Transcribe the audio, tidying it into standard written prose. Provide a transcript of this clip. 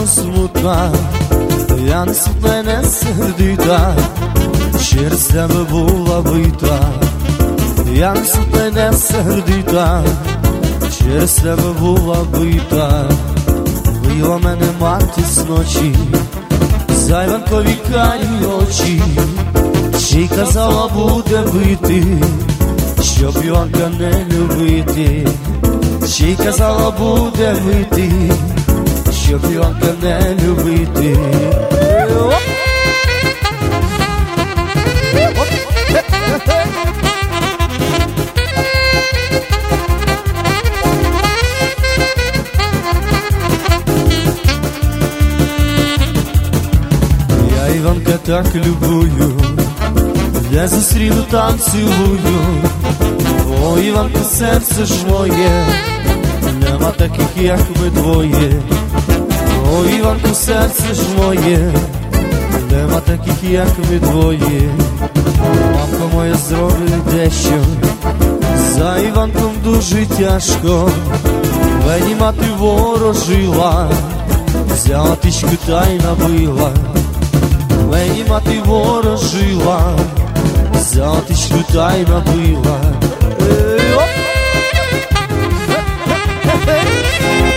було смутна, я не смутна й не сердита, через тебе була бита. Я не смутна й не сердита, через тебе була бита. Била мене мати зночі, за Іванкові карі очі, ще й казала буде бити, щоб Іванка не любити. Ще й казала буде бити, щоб Іванка не любити. Я Іванка так любую, де зустріну там цілую. О, Іванка, серце ж моє, нема таких, як ми двоє. О, Іванку, серце ж моє, нема таких, як ми двоє. Мамка моя зробить дещо, за Іванком дуже тяжко. Мені мати ворожила, взяла тичку та й набила. Мені мати ворожила, взяла тичку та й набила.